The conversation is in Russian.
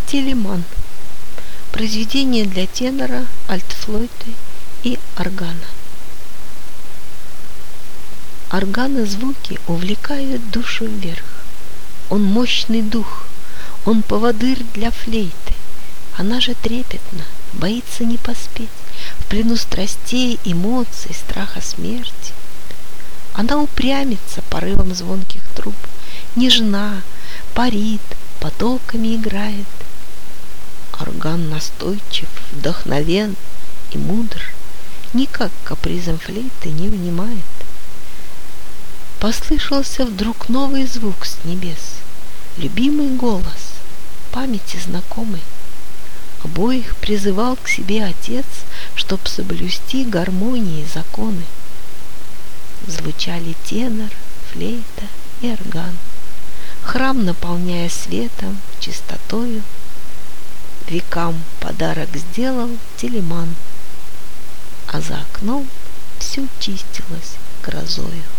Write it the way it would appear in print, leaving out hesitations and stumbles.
Телеман. Произведение для тенора, альтфлойты и органа. Органа звуки увлекают душу вверх. Он мощный дух, он поводырь для флейты. Она же трепетна, боится не поспеть, в плену страстей, эмоций, страха смерти. Она упрямится порывом звонких труб, нежна, парит, потоками играет. Орган настойчив, вдохновен и мудр, никак капризом флейты не внимает. Послышался вдруг новый звук с небес, любимый голос, памяти знакомый. Обоих призывал к себе отец, чтоб соблюсти гармонии законы. Звучали тенор, флейта и орган, храм наполняя светом, чистотою. Векам подарок сделал Телеман, а за окном все чистилось грозою.